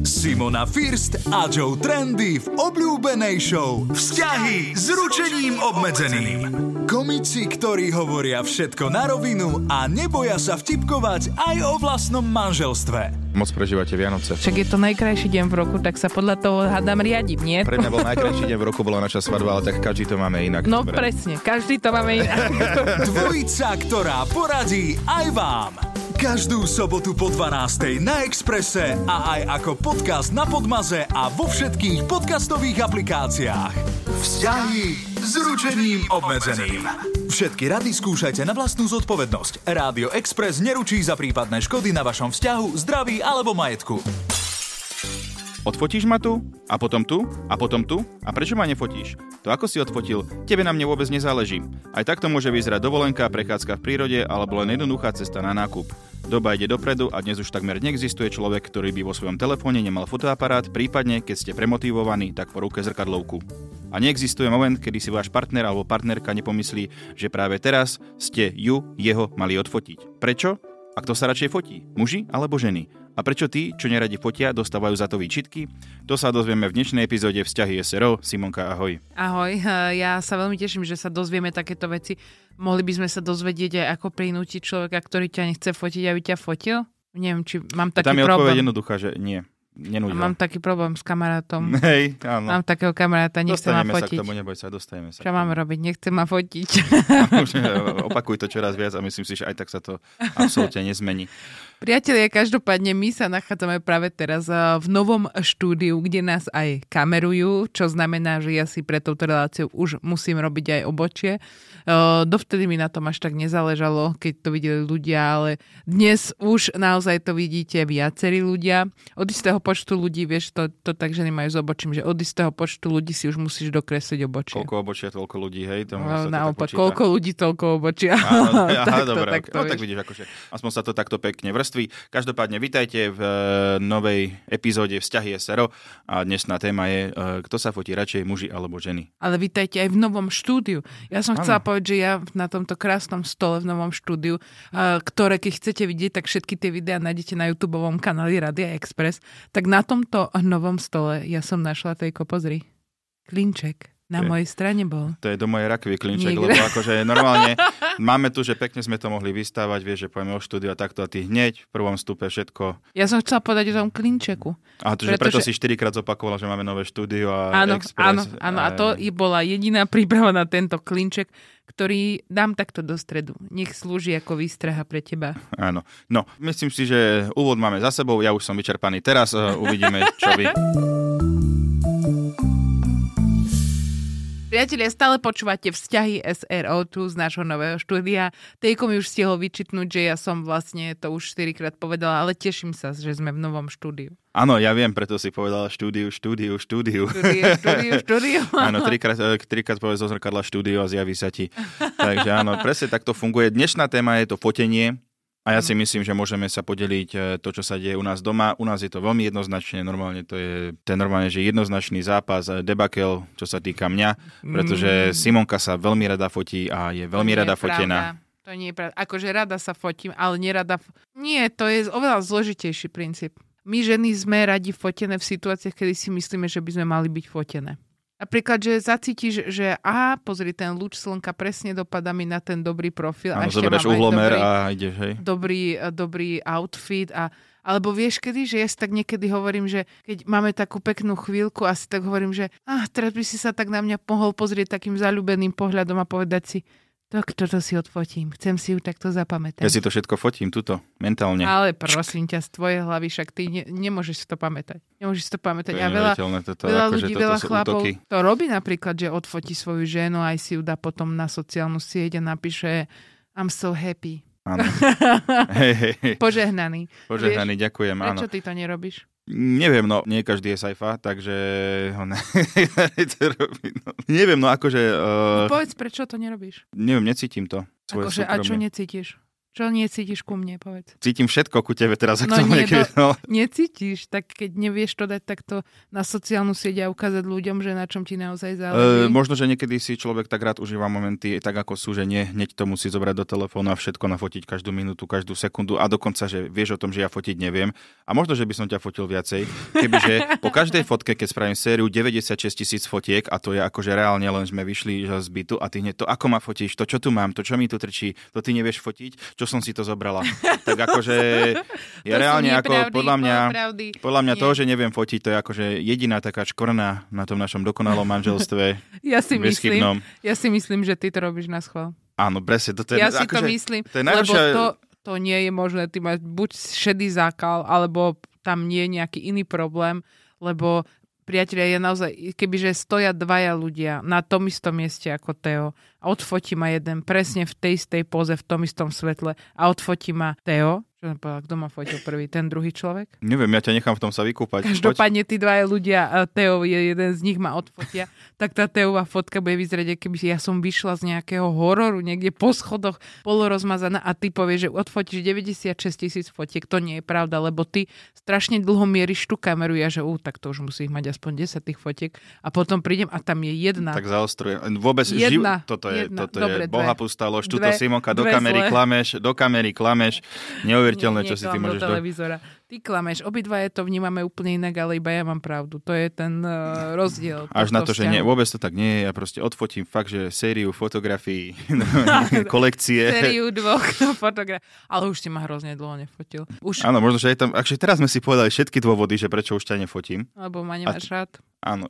Simona First a Joe Trendy v obľúbenej show Vzťahy s ručením obmedzeným. Komici, ktorí hovoria všetko na rovinu a neboja sa vtipkovať aj o vlastnom manželstve. Moc prežívate Vianoce. Však je to najkrajší deň v roku, tak sa podľa toho hádam riadiť, nie? Pre mňa bol najkrajší deň v roku, bola naša svadba, ale tak každý to máme inak. No dobre. presne, každý to máme inak. Dvojica, ktorá poradí aj vám. Každú sobotu po 12:00 na Expresse a aj ako podcast na Podmaze a vo všetkých podcastových aplikáciách. Vzťahy s ručením obmedzeným. Všetky rady skúšajte na vlastnú zodpovednosť. Rádio Express neručí za prípadné škody na vašom vzťahu, zdraví alebo majetku. Odfotíš ma tu? A potom tu? A potom tu? A prečo ma nefotíš? To ako si odfotil? Tebe na mne vôbec nezáleží. Aj takto môže vyzerať dovolenka, prechádzka v prírode alebo len jednoduchá cesta na nákup. Doba ide dopredu a dnes už takmer neexistuje človek, ktorý by vo svojom telefóne nemal fotoaparát, prípadne keď ste premotivovaní, tak po ruke zrkadlovku. A neexistuje moment, kedy si váš partner alebo partnerka nepomyslí, že práve teraz ste jeho mali odfotiť. Prečo? A kto sa radšej fotí? Muži alebo ženy? A prečo tí, čo neradi fotia, dostávajú za to výčitky? To sa dozvieme v dnešnej epizóde Vzťahy SRO. Simonka, ahoj. Ahoj, ja sa veľmi teším, že sa dozvieme takéto veci. Mohli by sme sa dozvedieť aj ako prinútiť človeka, ktorý ťa nechce fotiť, aby ťa fotil? Neviem, či mám taký problém. Tam je odpoveď jednoduchá, že nie. Nenúďa. Mám taký problém s kamarátom. Hej, áno. Mám takého kamaráta, nechce ma fotiť. Dostaneme sa k tomu, neboj sa, dostaneme sa. Čo máme robiť? Nechce ma fotiť. Opakuj to čoraz viac a myslím si, že aj tak sa to absolútne nezmení. Priatelia, každopádne my sa nachádzame práve teraz v novom štúdiu, kde nás aj kamerujú, čo znamená, že ja si pre touto reláciou už musím robiť aj obočie. Dovtedy mi na tom až tak nezáležalo, keď to videli ľudia, ale dnes už naozaj to vidíte viacerí ľudia. Od istého počtu ľudí, vieš, to tak ženy majú s obočím, že od istého počtu ľudí si už musíš dokresliť obočie. Koľko obočia, toľko ľudí, hej? Naopak, koľko ľudí, toľko obočia. Aha, dobre, no tak vidíš, akože aspoň sa to takto pekne vrství. Každopádne vitajte v novej epizóde Vzťahy SRO a dnesná téma je, kto sa fotí radšej, muži alebo ženy. Ale vitajte aj v novom štúdiu. Ja som chcela povedať, že ja na tomto krásnom stole v novom štúdiu, ktoré keď chcete vidieť, tak všetky tie videá nájdete na YouTubeovom kanáli Radia Express, tak na tomto novom stole ja som našla, Tejko, pozri, klinček. Na mojej strane bol. To je do mojej rakvy klinček, lebo akože normálne máme tu, že pekne sme to mohli vystavať, vieš, že pojeme o štúdiu a takto a ty hneď v prvom stupe všetko. Ja som chcela povedať o tom klinčeku. A to, že preto si 4-krát zopakovala, že máme nové štúdio a Express. Áno, a to bola jediná príprava na tento klinček, ktorý dám takto do stredu. Nech slúži ako výstraha pre teba. Áno. No, myslím si, že úvod máme za sebou, ja už som vyčerpaný teraz, uvidíme, čo vy. Priatelia, stále počúvate Vzťahy SRO tu z nášho nového štúdia. Tejko mi už stihol vyčitnúť, že ja som vlastne to už 4-krát povedala, ale teším sa, že sme v novom štúdiu. Áno, ja viem, preto si povedala štúdiu. Áno, 3-krát povedal zo zrkadla štúdio a zjaví sa ti. Takže áno, presne takto funguje. Dnešná téma je to fotenie. A ja si myslím, že môžeme sa podeliť to, čo sa deje u nás doma. U nás je to veľmi jednoznačne, normálne to je normálne, že jednoznačný zápas, debakel, čo sa týka mňa, pretože Simonka sa veľmi rada fotí a je veľmi rada fotená. To nie je pravda. Akože rada sa fotím, ale nerada... Nie, to je oveľa zložitejší princíp. My ženy sme radi fotené v situáciách, kedy si myslíme, že by sme mali byť fotené. Napríklad, že zacítiš, že pozri, ten lúč slnka presne dopadá mi na ten dobrý profil. Áno, zoberieš uhlomer a ideš, hej. Dobrý outfit alebo vieš kedy, že ja si tak niekedy hovorím, že keď máme takú peknú chvíľku a si tak hovorím, že teraz by si sa tak na mňa mohol pozrieť takým zaľúbeným pohľadom a povedať si, tak toto si odfotím. Chcem si ju takto zapamätať. Ja si to všetko fotím, tuto, mentálne. Ale prosím ťa, z tvojej hlavy, však ty nemôžeš si to pamätať. Nemôžeš si to pamätať. To je veľa ľudí, veľa chlapov to robí napríklad, že odfotí svoju ženu a aj si ju dá potom na sociálnu sieť a napíše I'm so happy. Áno. Požehnaný. Požehnaný, ďakujem. Prečo ty to nerobíš? Neviem, no, nie každý je sajfa, takže ho to robí. No. Neviem, no akože... Povedz, prečo to nerobíš? Neviem, necítim to. Akože, a čo necítiš? Čo necítiš ku mne, povedz? Cítim všetko ku tebe teraz. Ak necítiš, tak keď nevieš to dať takto na sociálnu sieť a ukázať ľuďom, že na čom ti naozaj záleží. Možno, že niekedy si človek tak rád užíva momenty, tak ako sú, že nie, hneď to musí zobrať do telefónu a všetko nafotiť každú minútu, každú sekundu a dokonca, že vieš o tom, že ja fotiť neviem. A možno, že by som ťa fotil viacej, kebyže po každej fotke, keď spravím sériu 96 000 fotiek a to je akože reálne, len sme vyšli z bytu a ty hneď to, ako ma fotíš, to čo tu mám, to čo mi tu trčí, to ty nevieš fotiť, čo som si to zobrala. Tak akože je reálne ako podľa mňa to, že neviem fotiť, to je akože jediná taká škvrna na tom našom dokonalom manželstve. Ja si myslím, že ty to robíš na schvál. Áno, presne. Ja si to myslím, lebo to nie je možné. Ty máš buď šedý zákal, alebo tam nie je nejaký iný problém, lebo priatelia, je naozaj, kebyže stoja dvaja ľudia na tom istom mieste ako Teo a odfotí ma jeden presne v tej istej poze, v tom istom svetle a odfotí ma Teo, čo som povedala, kto ma fotil prvý, ten druhý človek? Neviem, ja ťa nechám v tom sa vykúpať. Každopádne tí dvaja ľudia, Teo je jeden z nich ma odfotia, tak tá Teová fotka bude vyzerať, keby ja som vyšla z nejakého hororu, niekde po schodoch, polorozmazaná a ty povieš, že odfotíš 96 000 fotiek. To nie je pravda, lebo ty strašne dlho mieríš tú kameru a že tak to už musíš mať aspoň 10 tých fotiek a potom prídem a tam je jedna. Tak zaostrujem. Vôbec toto je Dobre, boha pustá lož. Tuto Simonka do kamery klameš. Neuveriteľné, čo si ty môžeš televízora. Ty klameš, obidvaje to vnímame úplne inak, ale iba ja mám pravdu. To je ten rozdiel. Až na to, že nie, vôbec to tak nie je. Ja proste odfotím fakt, že sériu fotografií, kolekcie. Sériu 2 fotografií. Ale už si ma hrozne dlho nefotil. Áno, možno, že aj tam, akže teraz sme si povedali všetky dôvody, že prečo už ťa nefotím. Lebo ma nemáš rád. Áno,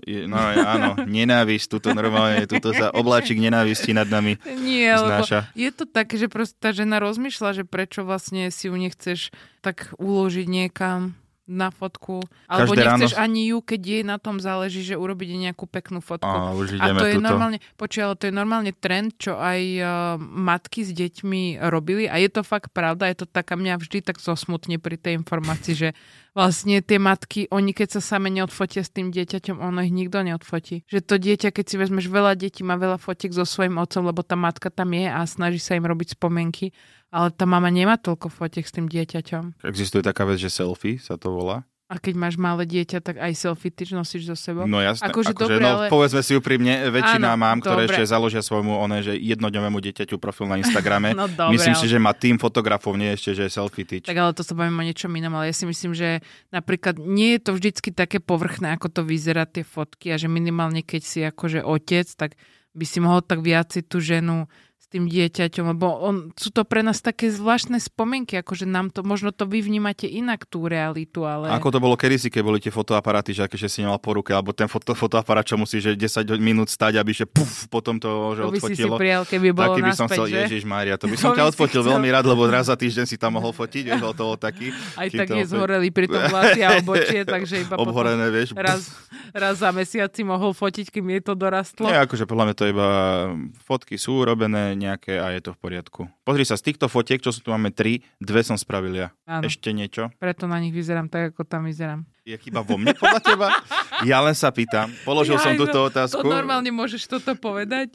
nenávisť, tuto normálne, tuto sa obláčik nenávisti nad nami znáša. Je to tak, že proste tá žena rozmýšľa, že prečo vlastne si ju nechceš tak uložiť niekam na fotku, alebo nechceš ani ju, keď jej na tom záleží, že urobíte nejakú peknú fotku. A to je normálne, to je normálne trend, čo aj matky s deťmi robili a je to fakt pravda, je to taká mňa vždy tak zosmutne pri tej informácii, že vlastne tie matky, oni keď sa same neodfotia s tým dieťaťom, ono ich nikto neodfotí. Že to dieťa, keď si vezmeš veľa detí, má veľa fotiek so svojím otcom, lebo tá matka tam je a snaží sa im robiť spomienky, ale tá mama nemá toľko fotiek s tým dieťaťom. Existuje taká vec, že selfie sa to volá? A keď máš malé dieťa, tak aj selfie tyč nosíš so sebou? No jasné, ale povedzme si úprimne, väčšina mám, ktoré ešte založia svojmu že jednodňovému dieťaťu profil na Instagrame. No dobre, myslím si, že má tým fotografov, nie ešte, že je selfie tyč. Tak ale to sa bavím o niečom inom, ale ja si myslím, že napríklad nie je to vždycky také povrchné, ako to vyzerá tie fotky a že minimálne keď si akože otec, tak by si mohol tak viaci tú ženu s tým dieťaťom, lebo sú to pre nás také zvláštne spomienky, akože nám to, možno to vy vnímate inak tú realitu, ale... Ako to bolo kedysi, keď boli tie fotoaparáty, že akéže si nemal po ruke, alebo ten fotoaparát, čo musí, že 10 minút stať, aby že potom to, že odfotilo. To by si prijal, keby bolo taký by naspäť, som chcel, že? Ježišmária, to by som ťa odfotil veľmi rád, lebo raz za týždeň si tam mohol fotiť, vieš, to bol taký. Aj tak je zhorelý pri tom vlasy a obočie, takže iba obhorené, vieš. Raz za mesiac si mohol fotiť, kým je to dorastlo. Nie, akože podľa mňa to iba fotky sú urobené nejaké a je to v poriadku. Pozri sa, z týchto fotiek, čo sú tu máme 3, 2 som spravil ja. Áno. Ešte niečo? Preto na nich vyzerám tak, ako tam vyzerám. Je chyba vo mne podľa teba? Ja len sa pýtam. Položil som túto otázku. To normálne môžeš toto povedať?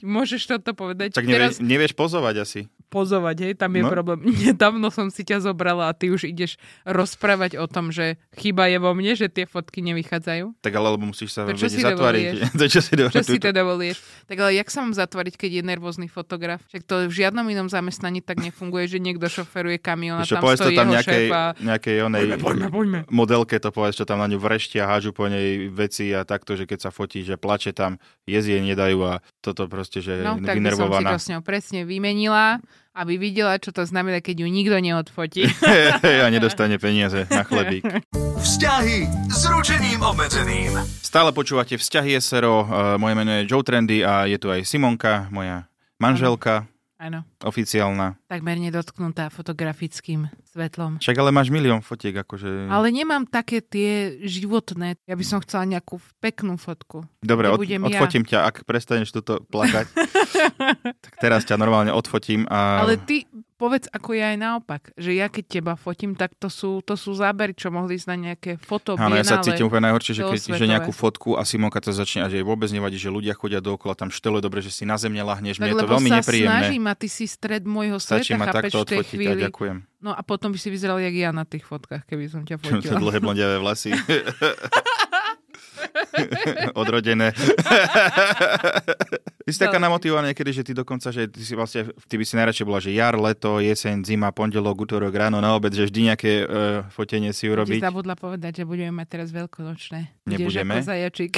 Tak nevieš pozovať asi. Pozovať, hej, tam je problém. Nedávno som si ťa zobrala a ty už ideš rozprávať o tom, že chyba je vo mne, že tie fotky nevychádzajú. Tak ale lebo musíš sa zatvoriť. Čo si teda volieš? Tak ale jak sa mám zatvoriť, keď je nervózny fotograf? Však to v žiadnom inom zamestnaní tak nefunguje, že niekto šoferuje kamión a tam stojí jeho šéf a... nejakej poďme. Modelke to povedz, čo tam na ňu vreštia, hážu po nej veci a takto, že keď sa fotí, že plače tam, jesť jej nedajú a toto proste, že no, vynervovaná. No, tak by som si to s ňou presne vymenila, aby videla, čo to znamená, keď ju nikto neodfotí. A nedostane peniaze na chlebík. Vzťahy s ručením obmedzeným. Stále počúvate Vzťahy SRO, moje meno je Joe Trendy a je tu aj Simonka, moja manželka. Áno. Oficiálna. Takmer nedotknutá fotografickým svetlom. Však ale máš milión fotiek, akože... Ale nemám také tie životné. Ja by som chcela nejakú peknú fotku. Dobre, odfotím ťa, ak prestaneš tuto plakať. Tak teraz ťa normálne odfotím a... Ale ty povedz, ako je aj naopak. Že ja keď teba fotím, tak to sú zábery, čo mohli ísť na nejaké foto. Áno, ja sa cítim úplne najhoršie, že nejakú fotku a Simonka to začne a že jej vôbec nevadí, že ľudia chodia dookola, tam šteluje dobre, že si na zem neľahneš. Mne je to veľmi nepríjemné. Tak lebo sa snažím a ty si stred môjho sveta, stačí ma takto v tej odfotiť chvíli. A ďakujem. No a potom by si vyzeral jak ja na tých fotkách, keby som ťa fotila. Dlhé blondiavé vlasy. Odrodené. Ty si taká namotivovaná niekedy, že ty dokonca, že ty by si najradšej bola, že jar, leto, jeseň, zima, pondelok, utorok, ráno, na obed, že vždy nejaké fotenie si urobiť. Ti zabudla povedať, že budeme mať teraz veľkonočné. Nebudeme. Ideš ako zajačík.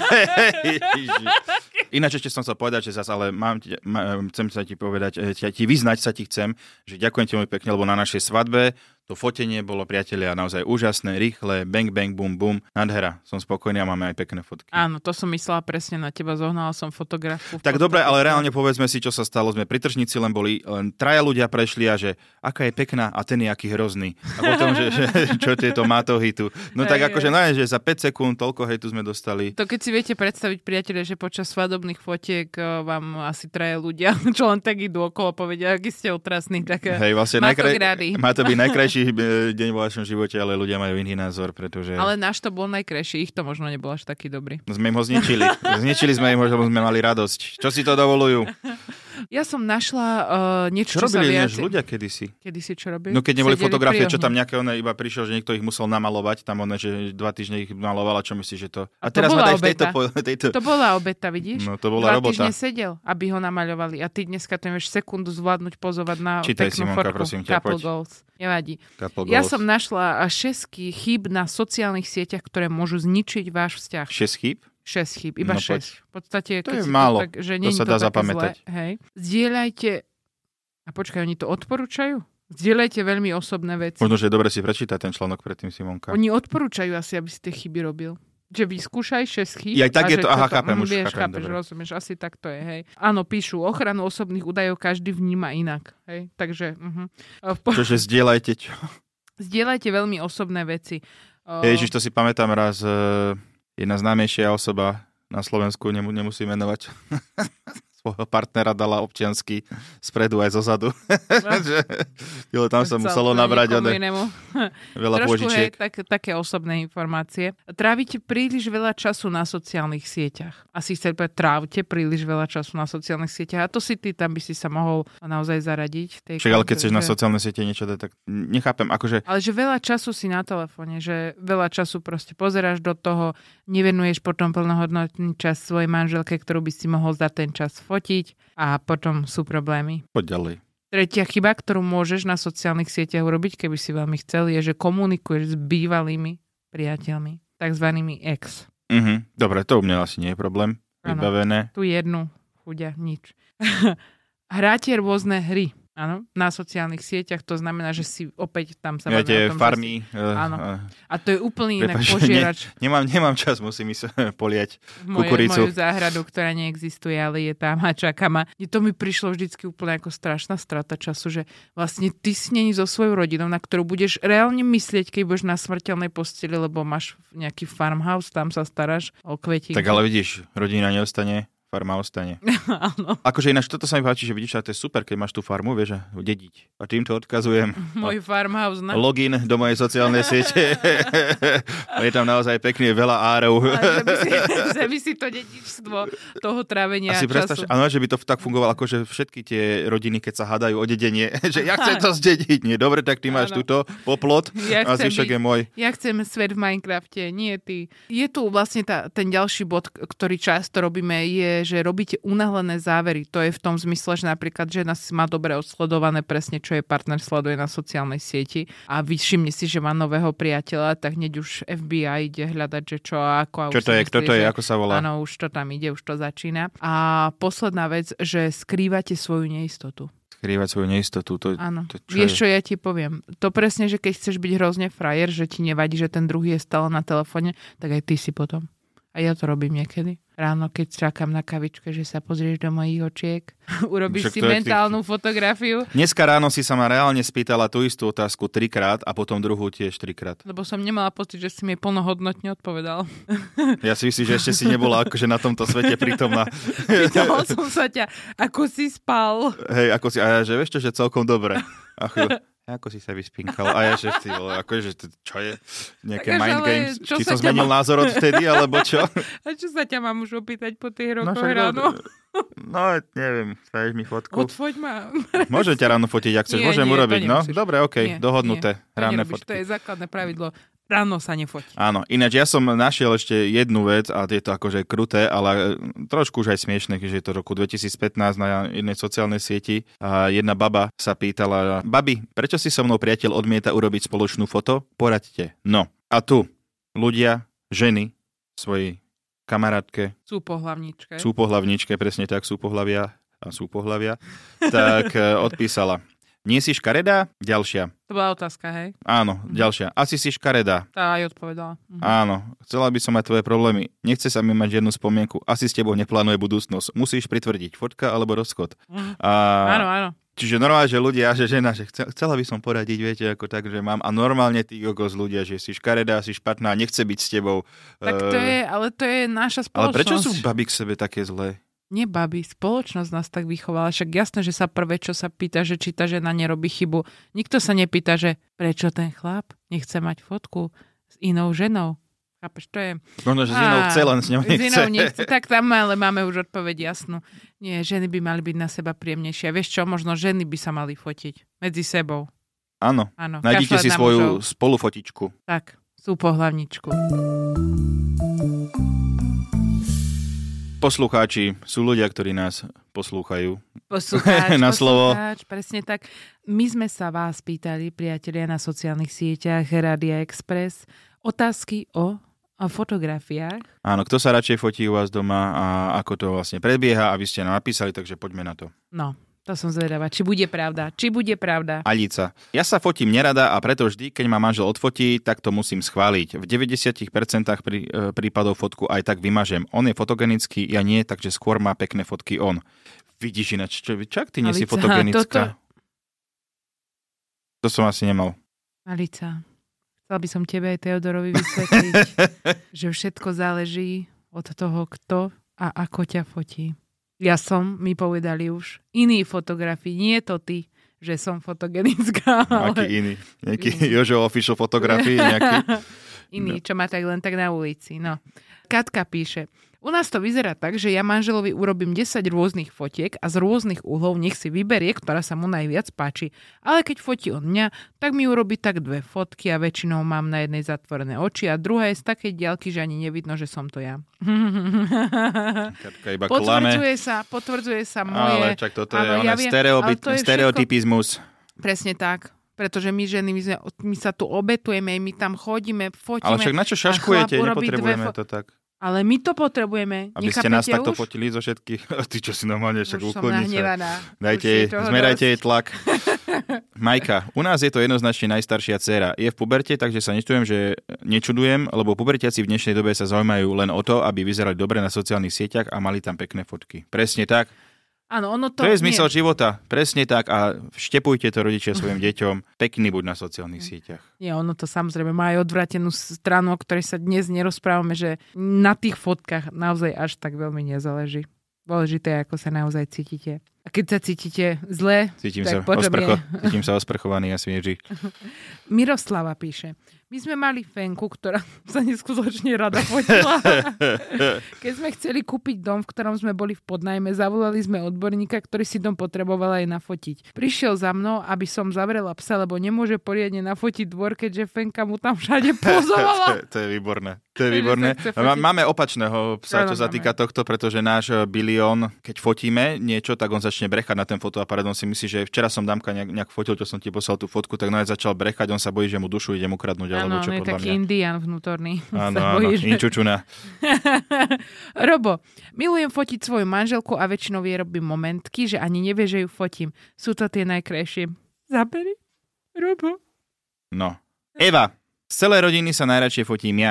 Ináč ešte som chcel povedať, že zase, ale chcem sa ti povedať, ti vyznať sa ti chcem, že ďakujem ti veľmi pekne, lebo na našej svadbe to fotenie bolo, priatelia, naozaj úžasné, rýchle, bang, bang, bum, bum, nádhera. Som spokojný a máme aj pekné fotky. Áno, to som myslela presne na teba, zohnala som fotografu. Tak dobre, ale reálne povedzme si, čo sa stalo. Sme pri tržnici, len traja ľudia prešli a že aká je pekná a ten je aký hrozný. A potom, že čo tieto mátohy tu. No tak akože, že za 5 sekúnd toľko hejtu sme dostali. To keď si viete predstaviť, priatelia, že počas svadobných fotiek vám asi traja ľudia, čo len tak idú okolo, povedia, aký ste otrasní, tak vlastne má to byť najkrajší deň vo vašom živote, ale ľudia majú iný názor, pretože... Ale náš to bol najkrajší, ich to možno nebol až taký dobrý. Sme im ho zničili. Zničili sme im ho, že sme mali radosť. Čo si to dovolujú? Ja som našla niečo, čo robili ľudia kedysi? Kedysi čo robili? No keď neboli fotografie, čo tam nejaké iba prišiel, že niekto ich musel namalovať, tam že 2 týždne ich malovala, čo myslíš, že to... A teraz sme tejto... To bola obeta, vidíš? No to bola 2 robota. 2 týždne sedel, aby ho namaľovali a ty dneska to vieš sekundu zvládnuť pozovať na čítaj, peknú Simonka, fotku. Prosím ťa, Couple goals. Nevadí. Couple Ja goals. som našla 6 chýb na sociálnych sieťach, ktoré môžu zničiť váš vzťah. 6 chýb? 6 chýb, iba 6. V podstate, to je keď málo, tak, že to sa dá zapamätať. Hej. Zdieľajte, a počkaj, oni to odporúčajú? Zdieľajte veľmi osobné veci. Možno, že je dobre si prečítať ten článok predtým, Simonka. Oni odporúčajú asi, aby si tie chyby robil. Že vyskúšaj 6 chýb. Ja tak je to, chápem už. Chápeš, rozumieš, asi tak to je, hej. Áno, píšu, ochranu osobných údajov každý vníma inak, hej. Takže, Čože zdieľajte čo? Zdieľajte veľmi osobné veci. Ježiš, to si pamätám raz, jedna známejšia osoba na Slovensku, nemusí menovať, svojho partnera dala občiansky spredu aj zozadu. Tam sa muselo nabrať veľa pôžičiek. Také osobné informácie. Trávite príliš veľa času na sociálnych sieťach. Asi chcete povedať, trávite príliš veľa času na sociálnych sieťach. A to si ty, tam by si sa mohol naozaj zaradiť. Však ale keď chceš na sociálne siete niečo dať, tak nechápem. Akože... Ale že veľa času si na telefóne, že veľa času proste pozeráš do toho, nevenuješ potom plnohodnotný čas svojej manželke, ktorú by si mohol za ten čas fotiť a potom sú problémy. Poď ďalej. Tretia chyba, ktorú môžeš na sociálnych sieťach urobiť, keby si veľmi chcel, je, že komunikuješ s bývalými priateľmi, takzvanými ex. Dobre, to u mňa asi nie je problém. Vybavené. Tu jednu, chuďa, nič. Hráte rôzne hry. Áno, na sociálnych sieťach, to znamená, že si opäť tam sa bavíme o tom, farmy. Áno. A to je úplne inak požierač. Nemám čas, musím ísť poliať kukuricu. Moju záhradu, ktorá neexistuje, ale je tam a čaká ma. To mi prišlo vždycky úplne ako strašná strata času, že vlastne ty si není so svojou rodinou, na ktorú budeš reálne myslieť, keď budeš na smrteľnej posteli, lebo máš nejaký farmhouse, tam sa staráš o kvetiny. Tak ale vidíš, rodina neostane. Farma ostane. Áno. Akože ináč toto sa mi páči, že vidíš, že to je super, keď máš tú farmu, vieš, dediť. A týmto odkazujem. Môj farmhouse. Login do mojej sociálnej siete. Je tam naozaj pekne veľa árov. Že by si to dedičstvo toho trávenia času. Predstav, áno, že by to tak fungovalo, ako že všetky tie rodiny, keď sa hádajú o dedenie, že ja chcem to zdediť. Nie, dobre, tak ty máš túto poplot a zvyšok je môj. Ja chcem svet v Minecrafte, nie ty. Je tu vlastne ten ďalší bod, ktorý často robíme, je, že robíte unáhlené závery. To je v tom zmysle, že napríklad žena si má dobre odsledované presne, čo jej partner sleduje na sociálnej sieti a všimne si, že má nového priateľa, tak hneď už FBI ide hľadať, že čo a ako. A čo to je, kto to je, ako sa volá? Áno, už to tam ide, už to začína. A posledná vec, že skrývate svoju neistotu. Skrývať svoju neistotu. Áno. Vieš, čo ja ti poviem? To presne, že keď chceš byť hrozne frajer, že ti nevadí, že ten druhý je stále na telefóne, tak aj ty si potom. A ja to robím niekedy. Ráno, keď čakám na kavičke, že sa pozrieš do mojich očiek, urobíš Však si mentálnu fotografiu. Dneska ráno si sa ma reálne spýtala tú istú otázku 3-krát a potom druhú tiež 3-krát. Lebo som nemala pocit, že si mi plnohodnotne odpovedal. Ja si myslím, že ešte si nebola akože na tomto svete prítomná. Pýtala som sa ťa, ako si spal. Hej, ako si, a ja, že vieš čo, že celkom dobre. Ako si sa vyspinkal? A ja, že ty vole, akože čo je? Nejaké mind games? Či som zmenil názor od vtedy, alebo čo? A čo sa ťa mám už opýtať po tých rokoch ráno? No, neviem, spravíš mi fotku. Odfoď ma. Môžem ťa ráno fotiť, ak chceš, môžem urobiť, no? Dobre, okej, dohodnuté, ranné fotky. To je základné pravidlo. Ráno sa nefotí. Áno, ináč ja som našiel ešte jednu vec a je to akože kruté, ale trošku už aj smiešné, keďže je to roku 2015 na jednej sociálnej sieti a jedna baba sa pýtala: babi, prečo si so mnou priateľ odmieta urobiť spoločnú foto? Poraďte. No a tu ľudia, ženy, svojej kamarátke, súpohlavničke, presne tak, súpohlavia, tak odpísala: nie si škaredá? Ďalšia. To bola otázka, hej? Áno, ďalšia. Asi si škaredá. Tá aj odpovedala. Áno, chcela by som mať tvoje problémy. Nechce sa mi mať žiadnu spomienku. Asi s tebou neplánuje budúcnosť. Musíš pritvrdiť. Fotka alebo rozchod. Áno. Čiže normálne, že ľudia, že žena, že chcela by som poradiť, viete, ako tak, že mám. A normálne tí kokos ľudia, že si škaredá, si špatná, nechce byť s tebou. Tak to je naša spoločnosť. Ale prečo sú baby k sebe také zlé? Nie babi, spoločnosť nás tak vychovala. Však jasné, že sa prvé, čo sa pýta, že či tá žena nerobí chybu. Nikto sa nepýta, že prečo ten chlap nechce mať fotku s inou ženou. Chápeš, to je... Možno, že s inou chce, len s ňou nechce. S inou nechce. Tak tam ale máme už odpoveď jasnú. Nie, ženy by mali byť na seba príjemnejšie. A vieš čo, možno ženy by sa mali fotiť medzi sebou. Áno. Nájdite si svoju spolufotičku. Tak, súpohlavničku. Poslucháči sú ľudia, ktorí nás poslúchajú. Poslucháč, presne tak. My sme sa vás pýtali, priatelia, na sociálnych sieťach Rádia Express, otázky o fotografiách. Áno, kto sa radšej fotí u vás doma a ako to vlastne prebieha, a vy ste nám napísali, takže poďme na to. No, to som zvedavá. Či bude pravda. Alica. Ja sa fotím nerada a preto vždy, keď ma manžel odfotí, tak to musím schváliť. V 90% prípadov fotku aj tak vymažem. On je fotogenický, ja nie, takže skôr má pekné fotky on. Vidíš ináč, čak ty nie si fotogenická. To som asi nemal. Alica, chcel by som tebe aj Teodorovi vysvetliť, že všetko záleží od toho, kto a ako ťa fotí. Mi povedali už, iný fotografii, nie to ty, že som fotogenická. Aký iný? Nejaký Jožo official fotografii nejaký? Iný, čo má tak len tak na ulici. No. Katka píše: u nás to vyzerá tak, že ja manželovi urobím 10 rôznych fotiek a z rôznych uhlov nech si vyberie, ktorá sa mu najviac páči. Ale keď fotí on mňa, tak mi urobí tak 2 fotky a väčšinou mám na jednej zatvorené oči a druhá je z takej diaľky, že ani nevidno, že som to ja. Iba potvrdzuje sa moje... Ale čak toto je stereotypizmus. Presne tak. Pretože my ženy, my sa tu obetujeme, my tam chodíme, fotíme. Ale však na čo šaškujete? Nepotrebujeme to tak. Ale my to potrebujeme. Aby ste nás takto fotili zo všetkých. Ty čo si normálne však uklonní sa. Zmerajte jej tlak. Majka, u nás je to jednoznačne najstaršia dcéra. Je v puberte, takže sa nečudujem, lebo pubertiaci v dnešnej dobe sa zaujímajú len o to, aby vyzerali dobre na sociálnych sieťach a mali tam pekné fotky. Presne tak. Áno, to je zmysel života. Presne tak. A štepujte to rodičia svojim deťom. Pekný buď na sociálnych sieťach. Nie, ono to samozrejme má aj odvrátenú stranu, o ktorej sa dnes nerozprávame, že na tých fotkách naozaj až tak veľmi nezáleží. Dôležité je, ako sa naozaj cítite. A keď sa cítite zle, Cítim sa osprchovaný a svieži. Miroslava píše: my sme mali fenku, ktorá sa neskutočne rada fotila. Keď sme chceli kúpiť dom, v ktorom sme boli v podnajme, zavolali sme odborníka, ktorý si dom potreboval aj nafotiť. Prišiel za mnou, aby som zavrela psa, lebo nemôže poriadne nafotiť dvor, keďže fenka mu tam všade pozovala. To je výborné. Máme opačného psa, čo sa týka tohto, pretože náš Bilión, keď fotíme niečo, tak on začne brechať na ten fotoaparát. On si myslí, že včera som Damka nejak fotil, čo som ti poslal tú fotku, tak začal brechať, on sa bojí, že mu dušu ide mu kradnúť. Áno, on je taký indián vnútorný. Áno, inčučuna. Robo, milujem fotiť svoju manželku a väčšinou jej robím momentky, že ani nevie, že ju fotím. Sú to tie najkrajšie. Zaberi, Robo. No. Eva, z celej rodiny sa najradšej fotím ja.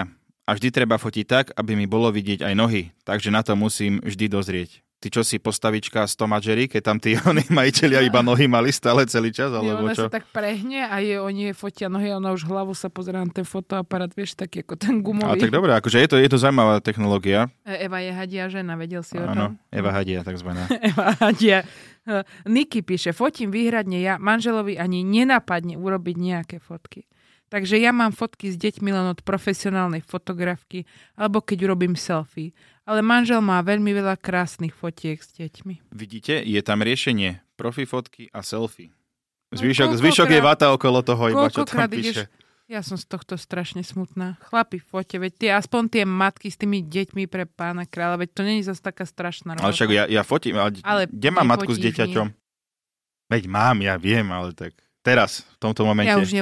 a vždy treba fotiť tak, aby mi bolo vidieť aj nohy, takže na to musím vždy dozrieť. Ty čo si postavička z Tom a Jerry, keď tam tí majitelia iba nohy mali stále celý čas, alebo ona čo? Ona sa tak prehne a oni fotia nohy a ona už hlavu sa pozerá na ten fotoaparát, vieš, taký ako ten gumový. A tak dobré, akože je to zaujímavá technológia. Eva je hadia žena, vedel si o tom? Áno, Eva hadia, takzvaná. Eva hadia. Niky píše, fotím výhradne ja, manželovi ani nenapadne urobiť nejaké fotky. Takže ja mám fotky s deťmi len od profesionálnej fotografky, alebo keď urobím selfie. Ale manžel má veľmi veľa krásnych fotiek s deťmi. Vidíte, je tam riešenie. Profi fotky a selfie. Zvyšok je vata okolo toho, iba čo tam píše. Ja som z tohto strašne smutná. Chlapi, foťte, veď aspoň tie matky s tými deťmi pre pána kráľa, veď to nie je zase taká strašná robota. Ale však ja fotím, ale kde mám matku s dieťaťom? Veď mám, ja viem, ale tak... Teraz, v tomto momente. Ja už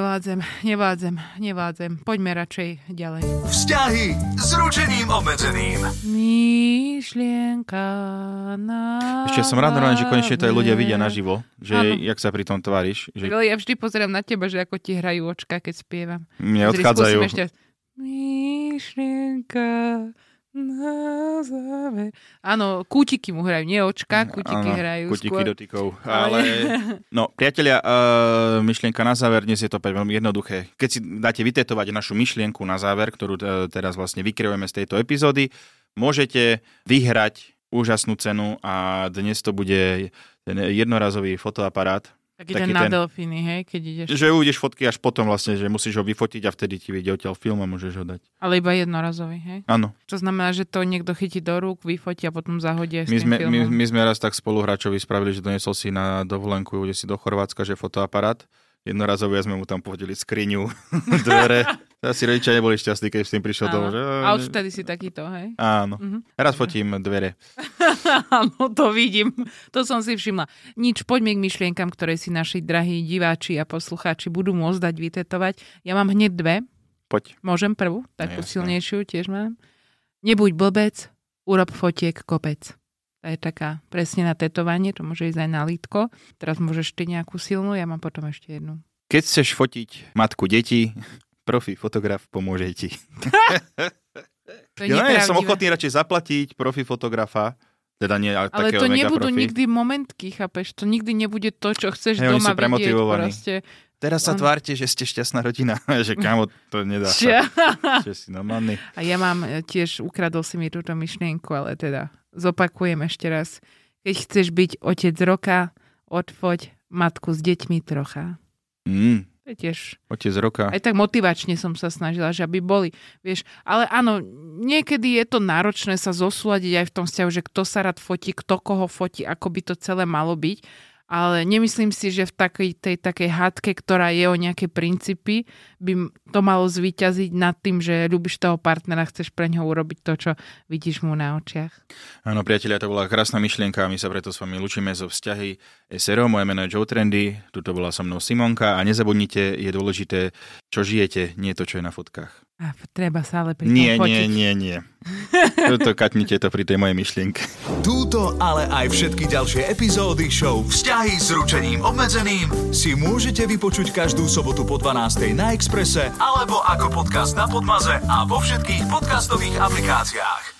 nevádzem. Poďme radšej ďalej. Vzťahy s ručením obmedzeným. Myšlienka na... Ešte som rád, že konečne to aj ľudia vidia naživo, že jak sa pri tom tváriš. Že... Ja vždy pozerám na teba, že ako ti hrajú očka, keď spievam. Mne odchádzajú. Myšlienka na záver. Áno, kútiky mu hrajú, nie očka, kútiky hrajú. Kútiky skôr. dotykov. Ale, no, priatelia, myšlienka na záver, dnes je to veľmi jednoduché. Keď si dáte vytetovať našu myšlienku na záver, ktorú teraz vlastne vykreujeme z tejto epizódy, môžete vyhrať úžasnú cenu a dnes to bude ten jednorazový fotoaparát. Taký ten na delfíny, hej, keď ideš. Že uvidíš fotky až potom vlastne, že musíš ho vyfotiť a vtedy ti vyjde odtiaľ film a môžeš ho dať. Ale iba jednorazový, hej? Áno. To znamená, že to niekto chytí do rúk, vyfotí a potom zahodí aj s tým filmom. My sme raz tak spoluhráčovi spravili, že donesol si na dovolenku, ide si do Chorvátska, že fotoaparát. Jednorazový a sme mu tam pohodili skriňu, dvere. Asi rodičia neboli šťastní, keď s tým prišiel domov. A už vtedy si takýto, hej? Áno. Raz fotím dvere. Áno, to vidím. To som si všimla. Nič, poďme k myšlienkam, ktoré si naši drahí diváči a poslucháči budú môcť dať vytetovať. Ja mám hneď dve. Poď. Môžem prvú? Takú silnejšiu tiež mám. Nebuď blbec, urob fotiek kopec. To je taká presne na tetovanie, to môže ísť aj na lítko. Teraz môžeš ty nejakú silnú, ja mám potom ešte jednu. Keď chceš fotiť matku detí, profi fotograf pomôže ti. Ja som ochotný radšej zaplatiť profi fotografa, teda nie takého mega profi. Ale to nebudú nikdy momentky, chápeš? To nikdy nebude to, čo chceš doma vidieť. Proste. Teraz sa tvárte, že ste šťastná rodina. Že kámo, to nedá sa. Že si normálny. A ja mám tiež, ukradol si mi túto myšlienku, ale teda zopakujem ešte raz. Keď chceš byť otec roka, odfoď matku s deťmi trocha. To je tiež... Otec roka. Aj tak motivačne som sa snažila, že aby boli. Vieš, ale áno, niekedy je to náročné sa zosúladiť aj v tom vzťahu, že kto sa rád fotí, kto koho fotí, ako by to celé malo byť. Ale nemyslím si, že v takej hádke, ktorá je o nejaké princípy, by to malo zvíťaziť nad tým, že ľúbiš toho partnera, chceš pre ňoho urobiť to, čo vidíš mu na očiach. Áno, priatelia, to bola krásna myšlienka a my sa preto s vami lúčime zo Vzťahy SRO. Moje meno je Joe Trendy, tuto bola so mnou Simonka a nezabudnite, je dôležité, čo žijete, nie to, čo je na fotkách. A treba sa ale pri tom fotiť. Nie. Toto katnite to pri tej mojej myšlienke. Túto, ale aj všetky ďalšie epizódy show Vzťahy s ručením obmedzeným si môžete vypočuť každú sobotu po 12:00 na Expresse alebo ako podcast na Podmaze a vo všetkých podcastových aplikáciách.